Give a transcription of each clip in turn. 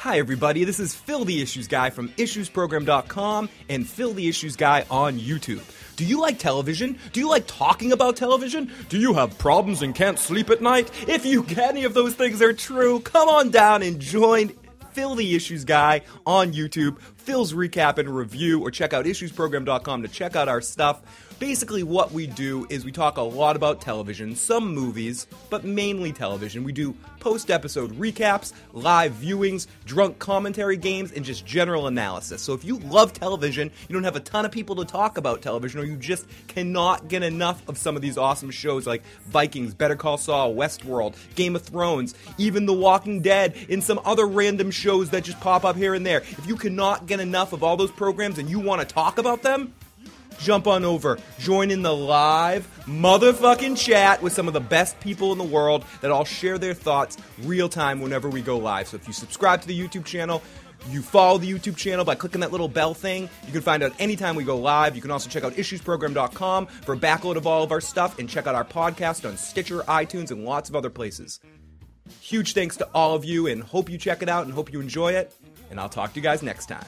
Hi everybody, this is Phil the Issues Guy from IssuesProgram.com and Phil the Issues Guy on YouTube. Do you like television? Do you like talking about television? Do you have problems and can't sleep at night? If any of those things are true, come on down and join Phil the Issues Guy on YouTube, Phil's Recap and Review, or check out IssuesProgram.com to check out our stuff. Basically what we do is we talk a lot about television, some movies, but mainly television. We do post-episode recaps, live viewings, drunk commentary games, and just general analysis. So if you love television, you don't have a ton of people to talk about television, or you just cannot get enough of some of these awesome shows like Vikings, Better Call Saul, Westworld, Game of Thrones, even The Walking Dead, and some other random shows that just pop up here and there. If you cannot get enough of all those programs and you want to talk about them, jump on over, join in the live motherfucking chat with some of the best people in the world that all share their thoughts real time whenever we go live. So if you subscribe to the YouTube channel, you follow the YouTube channel by clicking that little bell thing, you can find out anytime we go live. You can also check out IssuesProgram.com for a backload of all of our stuff, and check out our podcast on Stitcher, iTunes, and lots of other places. Huge thanks to all of you, and hope you check it out and hope you enjoy it, and I'll talk to you guys next time.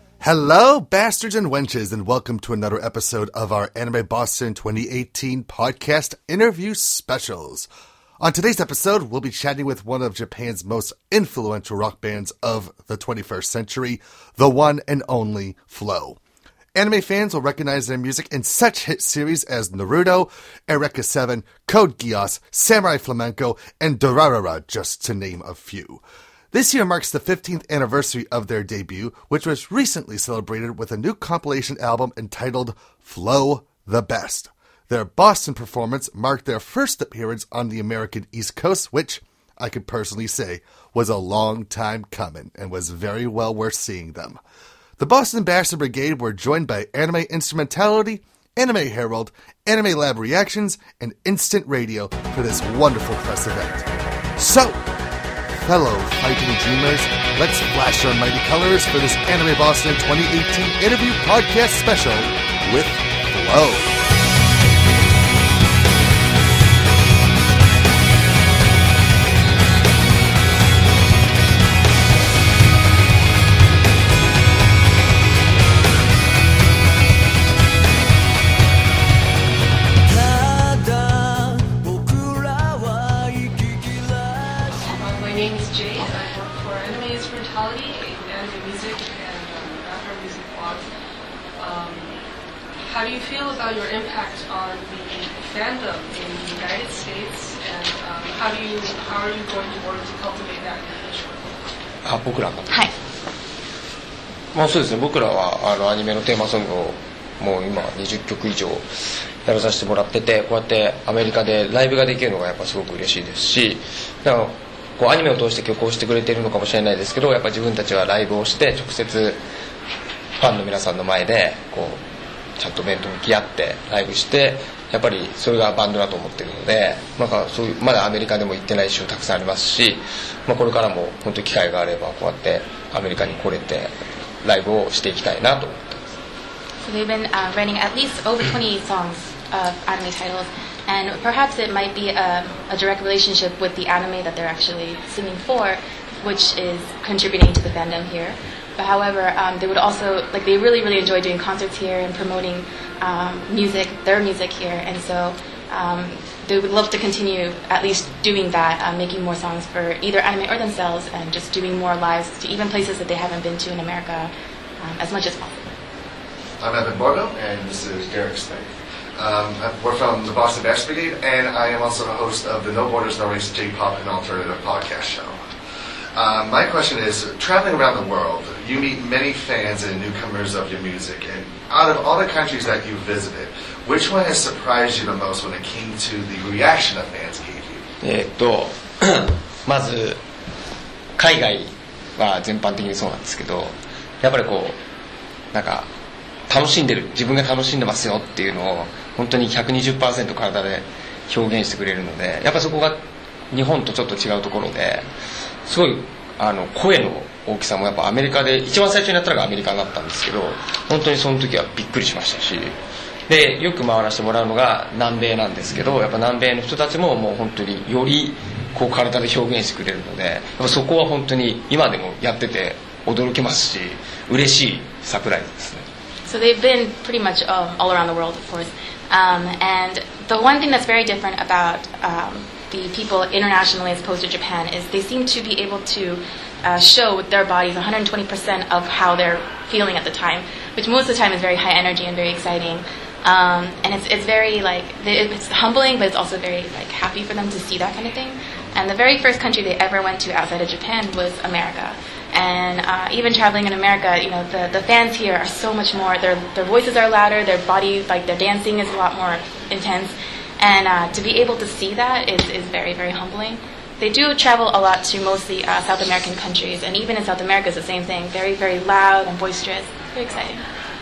Hello, bastards and wenches, and welcome to another episode of our Anime Boston 2018 podcast interview specials. On today's episode, we'll be chatting with one of Japan's most influential rock bands of the 21st century, the one and only Flow. Anime fans will recognize their music in such hit series as Naruto, Eureka 7, Code Geass, Samurai Flamenco, and Durarara, just to name a few. This year marks the 15th anniversary of their debut, which was recently celebrated with a new compilation album entitled Flow the Best. Their Boston performance marked their first appearance on the American East Coast, which, I could personally say, was a long time coming and was very well worth seeing them. The Boston Bastard Brigade were joined by Anime Instrumentality, Anime Herald, Anime Lab Reactions, and Instant Radio for this wonderful press event. So, fellow fighting dreamers, let's flash our mighty colors for this Anime Boston 2018 interview podcast special with Flow. How do you feel about your impact on the fandom in the United States, and how are you going to work to cultivate that in the short? 僕らか。 はい。 まあそうですね。僕らはアニメのテーマソングをもう今20曲以上やらさせてもらってて、こうやってアメリカでライブができるのがやっぱすごく嬉しいですし、だからこうアニメを通して曲をしてくれているのかもしれないですけど、やっぱ自分たちはライブをして直接ファンの皆さんの前でこうちゃんと面と向き合ってライブして、やっぱりそれがバンドだと思ってるので、なんかそういうまだアメリカでも行ってない州たくさんありますし、まあ、これからも本当に機会があればこうやってアメリカに来れてライブをしていきたいなと思ってます。 So they've been writing at least over 28 songs of anime titles, and perhaps it might be a direct relationship with the anime that they're actually singing for, which is contributing to the fandom here. But however, they would also, they really, really enjoy doing concerts here and promoting their music here. And so they would love to continue at least doing that, making more songs for either anime or themselves, and just doing more lives to even places that they haven't been to in America as much as possible. I'm Evan Borgo, and this is Derek Snake. We're from the Boston Bastard Brigade, and I am also the host of the No Borders, No Race J-Pop and Alternative podcast show. My question is, traveling around the world, you meet many fans and newcomers of your music, and out of all the countries that you visited, which one has surprised you the most when it came to the reaction that fans gave you? まず海外は全般的にそうなんですけど、やっぱりこうなんか楽しんでる、自分が楽しんでますよっていうのを本当に 120% 体で表現してくれるので、やっぱそこが日本とちょっと違うところで、すごい声の大きさもやっぱアメリカで一番最初にやったのがアメリカになったんですけど、本当にその時はびっくりしましたし、でよく回らせてもらうのが南米なんですけど、やっぱ南米の人たちももう本当によりこう体で表現してくれるので、やっぱそこは本当に今でもやってて驚きますし、嬉しいサプライズですね。 So they've been pretty much all around the world, of course. And the one thing that's very different about the people internationally as opposed to Japan is they seem to be able to show with their bodies 120% of how they're feeling at the time, which most of the time is very high energy and very exciting. And it's very it's humbling, but it's also very happy for them to see that kind of thing. And the very first country they ever went to outside of Japan was America. And even traveling in America, the fans here are so much more. Their voices are louder. Their body, their dancing is a lot more intense. And to be able to see that is very, very humbling. They do travel a lot to mostly South American countries, and even in South America it's the same thing. Very, very loud and boisterous. Very exciting.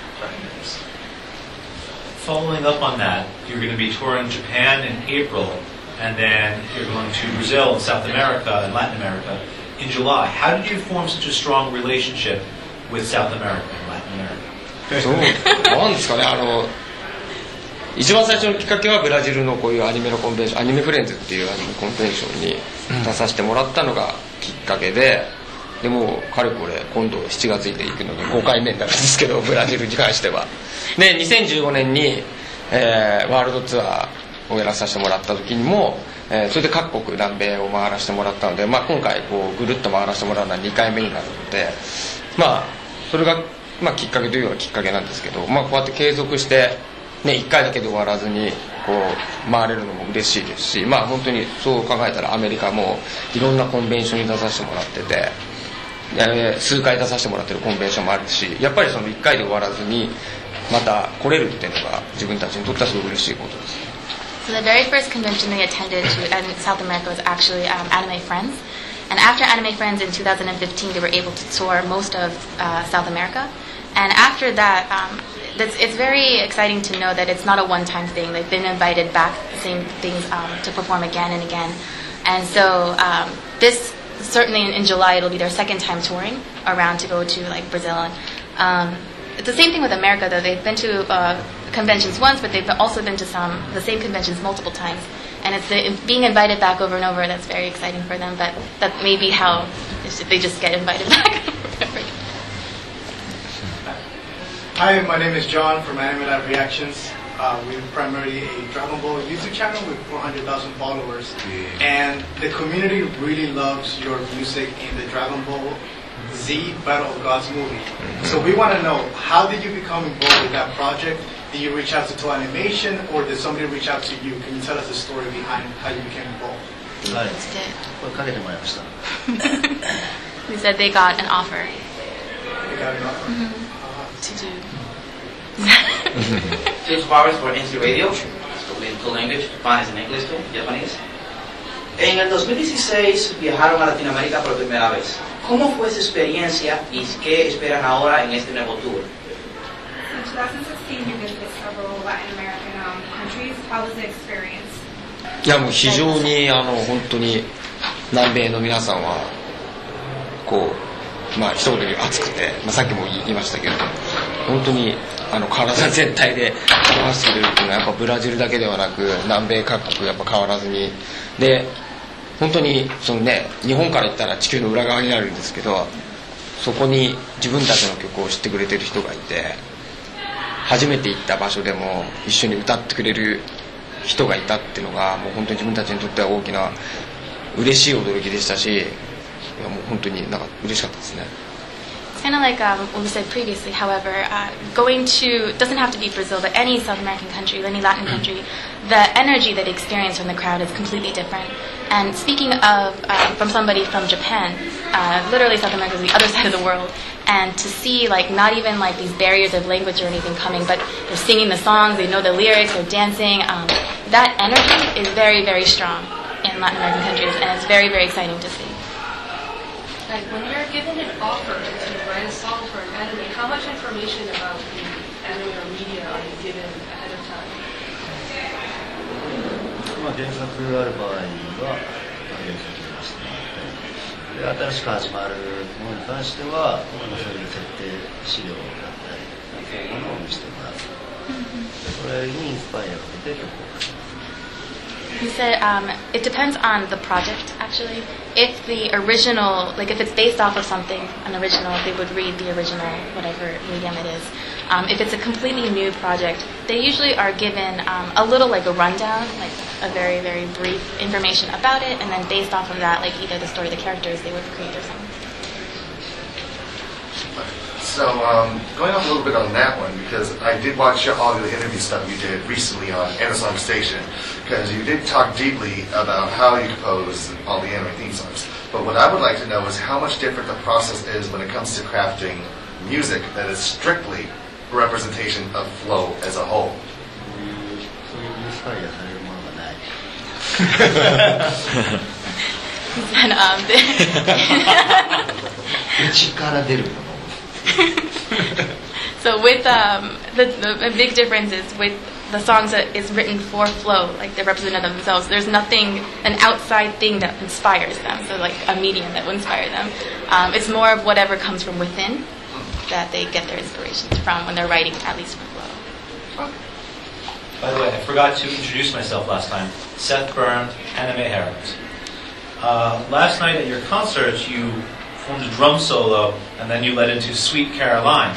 Following up on that, you're going to be touring Japan in April, and then you're going to Brazil and South America and Latin America in July. How did you form such a strong relationship with South America and Latin America? そうなんですかね、一番最初のきっかけはブラジルのこういうアニメのコンベンション、アニメフレンズっていうアニメコンベンションに出させてもらったのがきっかけで、でもうかれこれ今度7月に行くのに5回目になるんですけど、ブラジルに関しては。で2015年に、ワールドツアーをやらさせてもらった時にも、それで各国南米を回らせてもらったので、今回こうぐるっと回らせてもらうのは2回目になるので、それが、きっかけというのはきっかけなんですけど、こうやって継続して1回だけで終わらずにこう回れるのも嬉しいですし、本当にそう考えたらアメリカもいろんなコンベンションに出させてもらってて、数回出させてもらってるコンベンションもあるし、やっぱりその1回で終わらずにまた来れるっていうのが自分たちにとってはすごく嬉しいことです。 So the very first convention they attended in South America was actually Anime Friends. And after Anime Friends in 2015, they were able to tour most of South America. And after that, it's very exciting to know that it's not a one-time thing. They've been invited back, the same things, to perform again and again. And so this, certainly in July, it'll be their second time touring around to go to Brazil. And it's the same thing with America, though. They've been to conventions once, but they've also been to the same conventions multiple times. And it's being invited back over and over that's very exciting for them. But that may be how they just get invited back. Hi, my name is John from Anime Live Reactions. We're primarily a Dragon Ball YouTube channel with 400,000 followers. And the community really loves your music in the Dragon Ball Z Battle of Gods movie. So we want to know, how did you become involved with that project? Did you reach out to Toei Animation, or did somebody reach out to you? Can you tell us the story behind how you became involved? They said they got an offer. They got an offer? To do. James Powers for NC Radio, in full English, Spanish and English, Japanese. En el 2016 viajaron a Latinoamérica por primera vez. ¿Cómo fue esa experiencia y qué esperan ahora en este nuevo tour? In 2016, you visited several Latin American countries. How was the experience? いやもう非常に本当に南米の皆さんはこう一言で熱くて、さっきも言いましたけど、本当に体全体で表してくれるっていうのはやっぱブラジルだけではなく南米各国やっぱ変わらずに、で本当に日本から言ったら地球の裏側になるんですけど、そこに自分たちの曲を知ってくれてる人がいて、初めて行った場所でも一緒に歌ってくれる人がいたっていうのがもう本当に自分たちにとっては大きな嬉しい驚きでしたし、もう本当に嬉しかったですね。 It's kind of like what we said previously. However, going to doesn't have to be Brazil, but any South American country, any Latin country, the energy that they experience from the crowd is completely different. And speaking of from somebody from Japan, literally South America is the other side of the world, and to see not even these barriers of language or anything coming, but they're singing the songs, they know the lyrics, they're dancing. That energy is very, very strong in Latin American countries, and it's very, very exciting to see. When you're given an offer to write a song for an anime, how much information about the anime or media are you given ahead of time? 原作ある場合は原作を出してもらったり、新しく始まるものに関してはそういう設定資料だったりそういうものを見せてもらう。それにインスパイアを受けて曲を書きます。 He said it depends on the project, actually. If the original, like if it's based off of something, an original, they would read the original, whatever medium it is. If it's a completely new project, they usually are given a little like a rundown, like a very, very brief information about it, and then based off of that, like either the story or the characters, they would create their song. So, going off a little bit on that one, because I did watch all the interview stuff you did recently on Anasong Station, because you did talk deeply about how you compose all the anime theme songs. But what I would like to know is how much different the process is when it comes to crafting music that is strictly a representation of flow as a whole. そういうインスパイアされるものがない。内から出るもの。 So with the big difference is with the songs that is written for flow, like they're representative of themselves. There's nothing, an outside thing that inspires them. So like a medium that will inspire them. It's more of whatever comes from within that they get their inspirations from when they're writing, at least for flow. By the way, I forgot to introduce myself last time. Seth Byrne, Anime Herald. Last night at your concert, you formed a drum solo, and then you led into Sweet Caroline.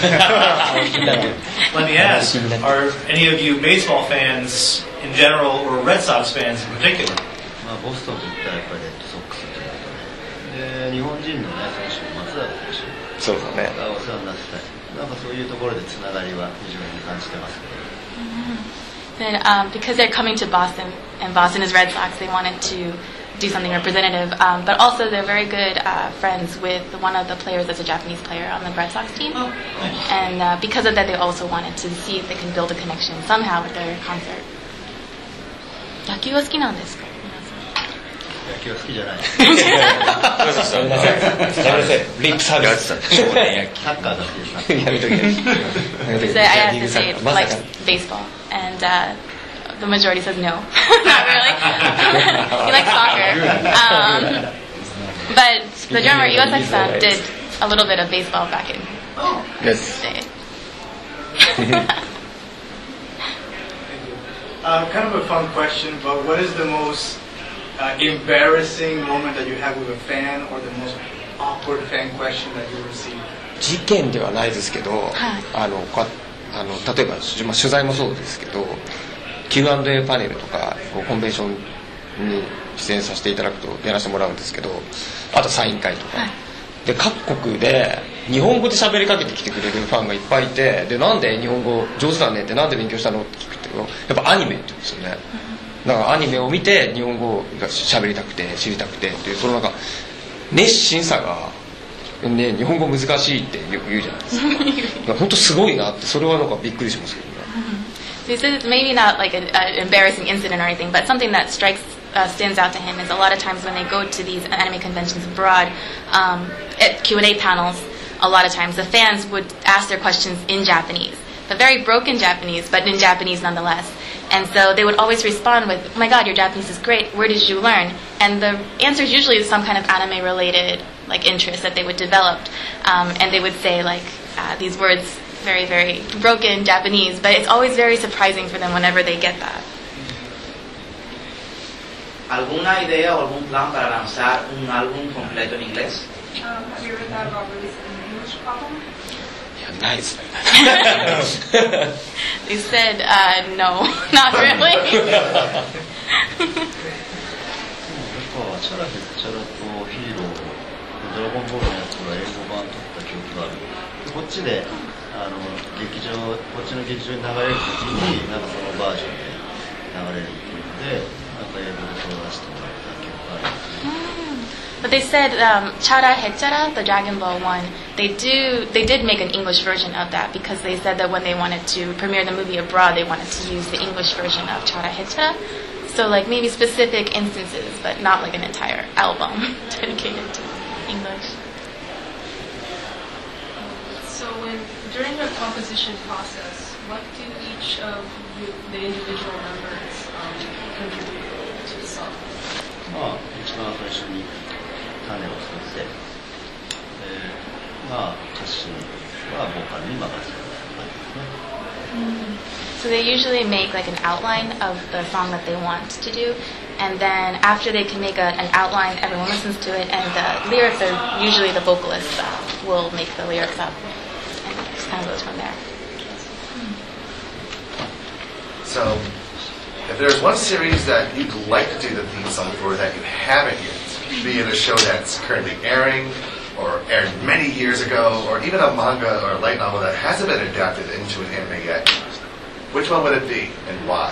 Let me ask, are any of you baseball fans in general, or Red Sox fans in particular? まあボストンといったらやっぱりレッドソックスということで、日本人のね選手も松坂選手、 そうですね。 お世話になってたり、なんかそういうところでつながりは非常に感じてますけど。 Then, because they're coming to Boston, and Boston is Red Sox, they wanted to do something representative, but also they're very good friends with one of the players that's a Japanese player on the Red Sox team. Oh, nice. And because of that, they also wanted to see if they can build a connection somehow with their concert. 野球は好きなんですか？ 野球は好きじゃない。 リップサービス。 サッカーだけです。 やめとけ。 So I have to say, likes baseball, and the majority says no, not really. He likes soccer, but the drummer Iwasaki-san did a little bit of baseball back in Yes. the day. Kind of a fun question, but what is the most embarrassing moment that you have with a fan, or the most awkward fan question that you receive? 事件ではないですけど、例えば、取材もそうですけど、Q&A パネルとかコンベンションに出演させていただくとやらせてもらうんですけど、あとサイン会とか、で各国で日本語で喋りかけてきてくれるファンがいっぱいいて、でなんで日本語上手だねってなんで勉強したのって聞くと、やっぱアニメって言うんですよね。だからアニメを見て日本語が喋りたくて知りたくてっていう、そのなんか熱心さがね、日本語難しいってよく言うじゃないですか。本当すごいなって、それはなんかびっくりしますけどね。 So he says it's maybe not like an embarrassing incident or anything, but something that stands out to him is a lot of times when they go to these anime conventions abroad, at Q&A panels, a lot of times the fans would ask their questions in Japanese, but very broken Japanese, but in Japanese nonetheless. And so they would always respond with, "Oh my God, your Japanese is great. Where did you learn?" And the answer is usually some kind of anime-related like interest that they would develop, and they would say like these words. Very, very broken Japanese, but it's always very surprising for them whenever they get that. ¿Alguna idea o algún plan para lanzar un álbum completo en inglés? Have you ever thought about releasing an English album? Yeah, nice. They said, no, not really. チャラヘッチャラとヒーロー、ドラゴンボールのやつは英語版撮った記憶がある。こっちでこっちの劇場に流れるときになんかそのバージョンで流れるっていうので、なんか英語で相談してもらった記憶がある。 But they said Chara Hechara, the Dragon Ball one, they did make an English version of that because they said that when they wanted to premiere the movie abroad, they wanted to use the English version of Chara Hechara. So like maybe specific instances, but not like an entire album dedicated to English. So during the composition process, what do each of the individual members contribute to the song? まあ一番最初に種を作って、まあ歌詞はボーカルに任せる感じですね。 So they usually make like an outline of the song that they want to do, and then after they can make an outline, everyone listens to it, and the lyrics are usually the vocalists will make the lyrics up, and it just kind of goes from there. So, if there's one series that you'd like to do the theme song for that you haven't yet, be it a show that's currently airing, or aired many years ago, or even a manga or a light novel that hasn't been adapted into an anime yet, which one would it be and why?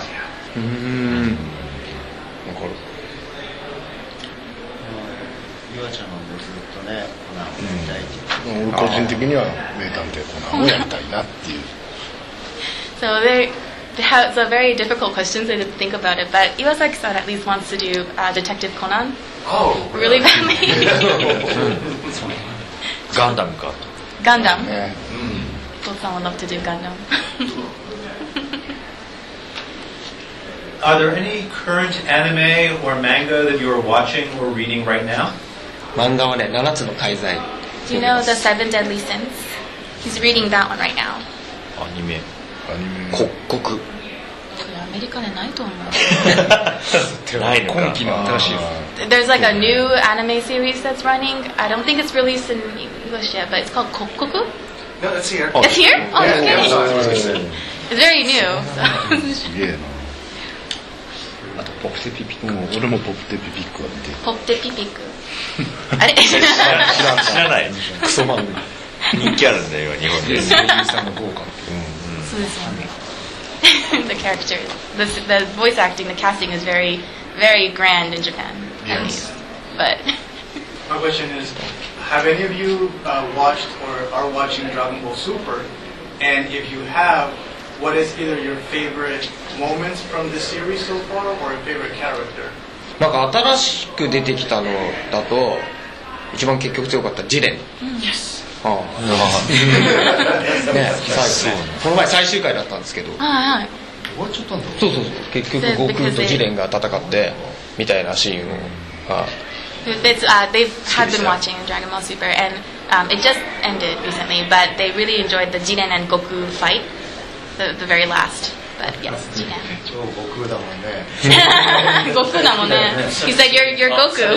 岩ちゃんはもうずっとねコナンをやりたいって俺個人的には名探偵コナンをやりたいなっていう So it's a very difficult question to think about it, but Iwasaki-san at least wants to do Detective Conan. Oh, really badly. Gundam か Gundam. ね Both-san would love to do Gundam. Are there any current anime or manga that you are watching or reading right now? 漫画はね、7つの大罪。 Do you know the Seven Deadly Sins? He's reading that one right now. アニメ刻々。 これアメリカでないと思う。 ないのか今期の新しい There's like a new anime series that's running. I don't think it's released in English yet, but it's called Kokkoku. No, it's here. It's here? Oh, Yeah, okay. yeah, It's very new. すげえなあとポプテピピック俺もポプテピピックは見てるポプテピピク。あれ知らないクソ漫画人気あるんだよ日本でさんの豪華そうですよね。The character, the voice acting, the casting is very, very grand in Japan. Yes. But My question is, have any of you watched or are watching Dragon Ball Super? And if you have, what is either your favorite moments from this series so far or a favorite character? なんか新しく出てきたのだと一番結局強かったジレン。 Yes. ああね、最後この前最終回だったんですけど。 はいはい。 終わっちゃったんだそうそうそう。結局悟空とジレンが戦ってみたいなシーンを。 They have been watching Dragon Ball Super, and it just ended recently. But they really enjoyed the Jiren and Goku fight, the very last. But yes, Jiren. 超悟空だもんね Goku だもんね. He said, "You're Goku."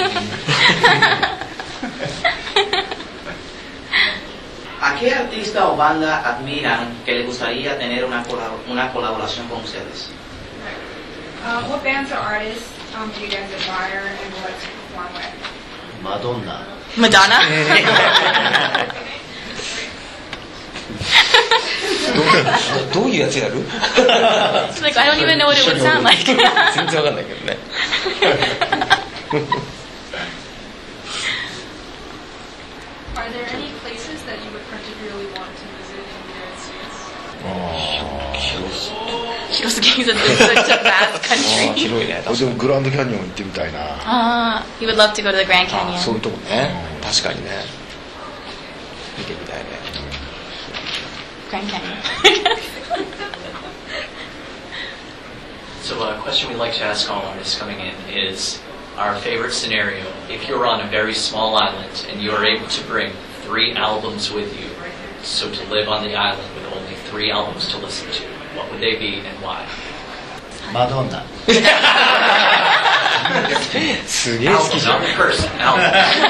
¿A qué artista o banda admiran que les gustaría tener una colaboración con ustedes? What bands or artists do you guys admire and would like to perform with? マドンナ Madonna. どういうやつやる She's like, I don't even know what it would sound like. 全然わかんないけどね Are there any places that you would particularly want to visit in the United States? 広すぎる It's such a vast country. 広いね俺でもグランドキャニオン行ってみたいな He would love to go to the Grand Canyon. そういうとこね確かにね見てみたいね Grand Canyon. So a question we like to ask all artists coming in is our favorite scenario. If you're on a very small island and you're able to bring 3 albums with you, so to live on the island with only 3 albums to listen to, what would they be and why? マドンナすげえ好きじゃん Not person, album.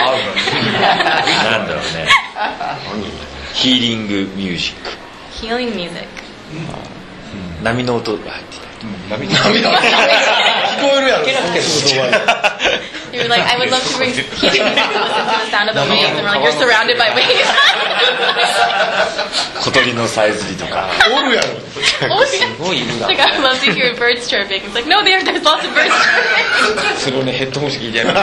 なんだろうねヒーリングミュージック Healing music. 波の音が入ってた波聞こえるやろ You're like, I would love to bring healing music to listen to the sound of the waves, and we're like, you're surrounded by waves. 小鳥のさえずりとかおるやろすごいいるな Like, I would love to hear birds chirping. It's like, no, there's lots of birds chirping. それをねヘッドホン式聞いてやる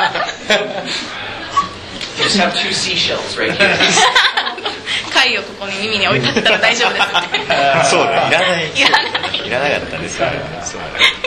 You just have 2 seashells right here. 貝をここに耳に置いてあったら大丈夫ですって。 そうだいらないいらない。 いらなかったですよそう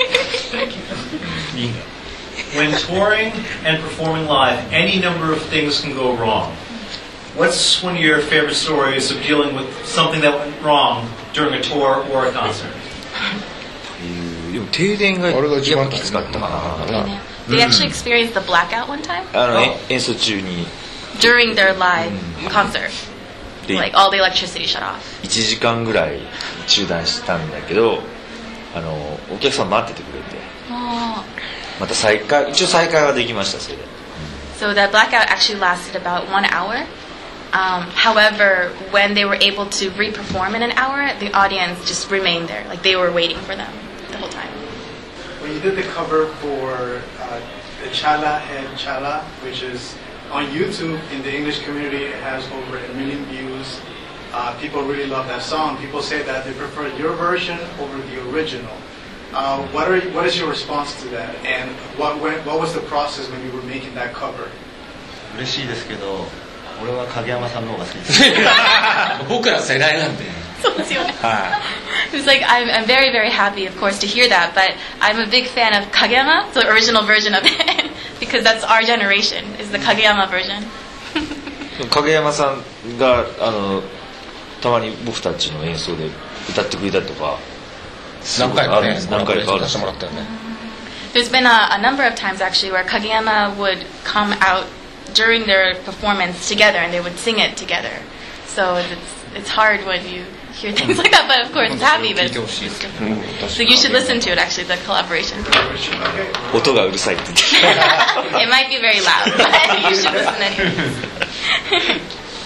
いいね When touring and performing live, any number of things can go wrong. What's one of your favorite stories of dealing with something that went wrong during a tour or a concert? でも停電がやっあれが一番ぱきつかったかな They actually experienced the blackout one time 演奏中に during their live concert. Like all the electricity shut off. 1時間ぐらい中断したんだけど、お客さん待っててくれて、また一応再開はできました、それで。 So the blackout actually lasted about 1 hour. However, when they were able to re-perform in an hour, the audience just remained there, like they were waiting for them the whole time. When you did the cover for the Chala Head Chala, which is on YouTube in the English community, it has over 1 million views. People really love that song. People say that they prefer your version over the original. What is your response to that? And what was the process when you were making that cover? 嬉しいですけど、俺は影山さんの方が好きです。 僕ら世代なんで。 そうですよね。It's like I'm very very happy, of course, to hear that, but I'm a big fan of Kageyama, the original version of it, because that's our generation. Is the Kageyama version. 影山さんがたまに僕たちの演奏で歌ってくれたりとか何回かね何回かあるんですよ。 There's been a number of times actually where Kageyama would come out during their performance together and they would sing it together. So it's hard when you hear things like that, but of course it's happy. But so you should listen to it actually, the collaboration. 音がうるさいって言って。 It might be very loud, but you should listen anyways.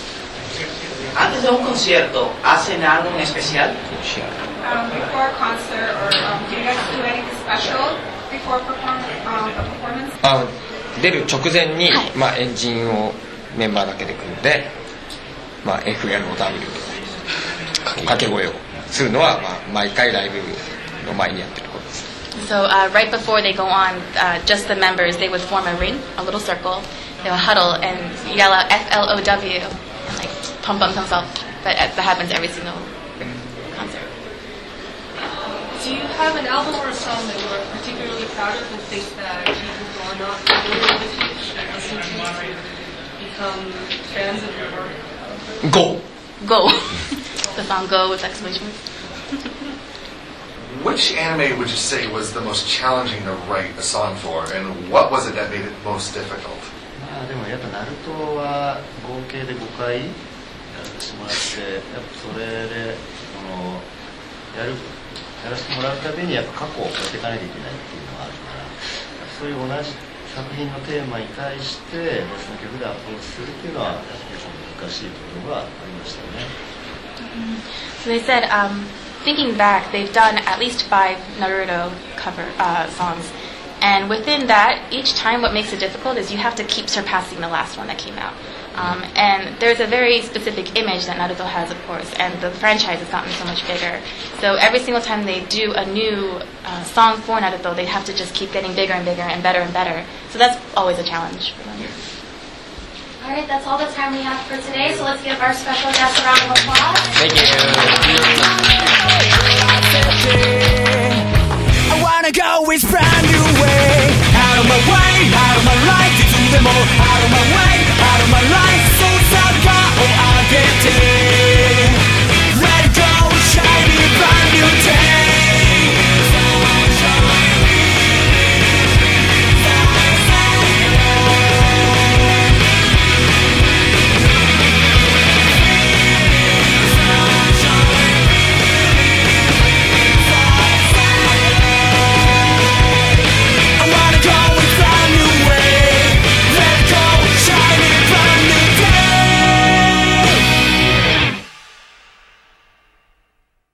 Antes de un concierto, ¿hacen algo en especial? Before a concert, or do you guys do anything special before a performance? 出る直前に、エンジンをメンバーだけで組んで、FLOW 掛け声をするのは、毎回ライブの前にやってることです。 So right before they go on, just the members, they would form a ring, a little circle. They would huddle and yell out FLOW and like pump themselves. But that happens every single concert. Do you have an album or a song that you are particularly proud of and think that people who are not familiar with you should listen to become fans of your work? Go! Go. The song Go with exclamation marks. Which anime would you say was the most challenging to write a song for, and what was it that made it most difficult? でもやっぱナルトは合計で5回やらせてもらって、やっぱそれでやらせてもらうたびにやっぱ過去を超えていかないといけないっていうのがあるから、そういう同じ作品のテーマに対して別の曲でアプローチするっていうのは結構難しいところがありましたね。 So they said, thinking back, they've done at least 5 Naruto cover songs. And within that, each time what makes it difficult is you have to keep surpassing the last one that came out. And there's a very specific image that Naruto has, of course, and the franchise has gotten so much bigger. So every single time they do a new song for Naruto, they have to just keep getting bigger and bigger and better. So that's always a challenge for them. Alright, that's all the time we have for today, so let's give our special guest a round of applause. Thank you. I wanna go with brand new way. Out of my way, out of my life, いつでも out of my way, out of my life. そうさがを上げて